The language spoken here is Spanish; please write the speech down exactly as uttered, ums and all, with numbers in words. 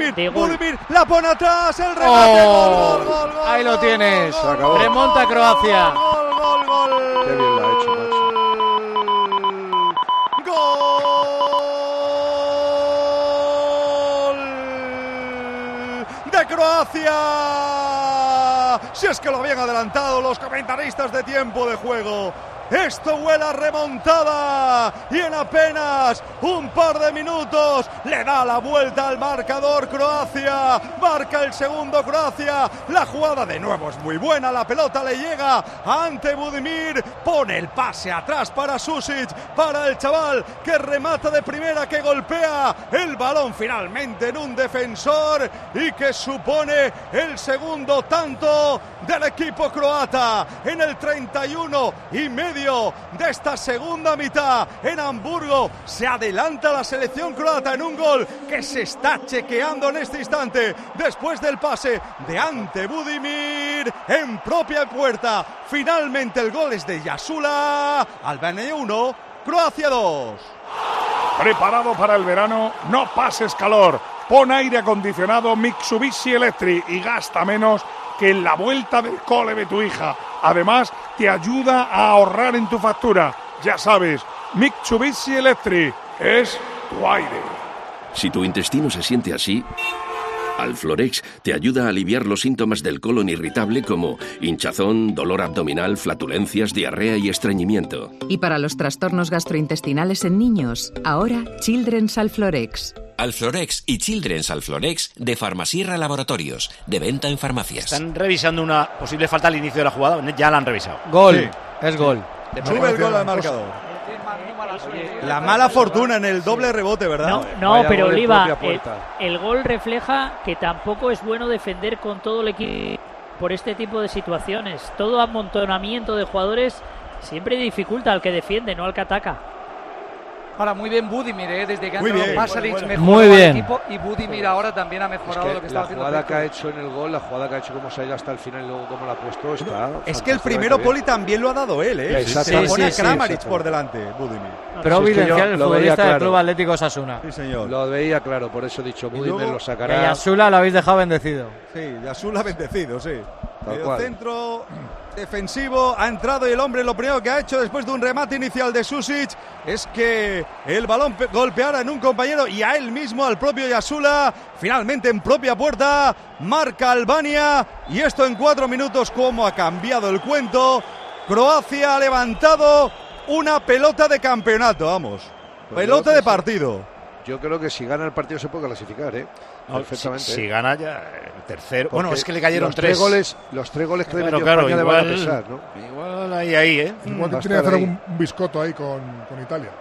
Budimir, Budimir, la pone atrás, el remate, oh, gol, gol, gol, gol, ahí lo tienes, gol, gol, remonta gol, Croacia. Gol, gol, gol, gol. Qué bien la ha hecho, macho. ¡Gol de Croacia! Si es que lo habían adelantado los comentaristas de tiempo de juego. Esto huele a remontada y en apenas un par de minutos le da la vuelta al marcador Croacia, marca el segundo Croacia, la jugada de nuevo es muy buena, la pelota le llega ante Budimir, pone el pase atrás para Sušić, para el chaval que remata de primera, que golpea el balón finalmente en un defensor y que supone el segundo tanto del equipo croata en el treinta y uno y medio de esta segunda mitad. En Hamburgo se adelanta la selección croata en un gol que se está chequeando en este instante después del pase de Ante Budimir en propia puerta. Finalmente el gol es de Jasula. Albania uno, Croacia dos. Preparado para el verano, no pases calor. Pon aire acondicionado Mitsubishi Electric y gasta menos que en la vuelta del cole de tu hija. Además, te ayuda a ahorrar en tu factura. Ya sabes, Mitsubishi Electric es tu aire. Si tu intestino se siente así, Alflorex te ayuda a aliviar los síntomas del colon irritable como hinchazón, dolor abdominal, flatulencias, diarrea y estreñimiento. Y para los trastornos gastrointestinales en niños, ahora Children's Alflorex. Alflorex y Children's Alflorex de Farmasierra Laboratorios, de venta en farmacias. Están revisando una posible falta al inicio de la jugada, ya la han revisado. Gol, sí. Es gol. Sube el gol al marcador. La mala fortuna en el doble rebote, ¿verdad? No, no pero Oliva, el, el gol refleja que tampoco es bueno defender con todo el equipo por este tipo de situaciones. Todo amontonamiento de jugadores siempre dificulta al que defiende, no al que ataca. Ahora, muy bien Budimir, ¿eh? Desde que ha entrado Pasalic mejoró muy bien. al equipo y Budimir ahora también ha mejorado es que lo que estaba haciendo. La jugada que ha hecho en el gol, la jugada que ha hecho como se ha ido hasta el final y luego como la ha puesto, está... Es que el primero Poli también lo ha dado él, ¿eh? Sí, se la pone sí, a Kramaric sí, por delante, Budimir. Providencial, el futbolista claro. del Club Atlético Osasuna. Sí, señor. Lo veía claro, por eso he dicho, Budimir lo sacará. Y a Jasula lo habéis dejado bendecido. Sí, Jasula bendecido, sí. Tal Medio cual. centro defensivo, ha entrado y el hombre lo primero que ha hecho después de un remate inicial de Sušić es que el balón golpeara en un compañero y a él mismo, al propio Jasula. Finalmente en propia puerta marca Albania y esto en cuatro minutos. Cómo ha cambiado el cuento. Croacia ha levantado una pelota de campeonato, vamos, Pues pelota yo de que partido. Sí. Yo creo que si gana el partido se puede clasificar, ¿eh? No, perfectamente. Si, si gana ya el tercero. Porque bueno, es que le cayeron los tres. tres goles, los tres goles que le Claro, metió claro, España igual, le van a pesar, ¿no? Igual ahí, ahí, ¿eh? Igual Va a que tiene que estar hacer ahí. un, un biscotto ahí con, con Italia.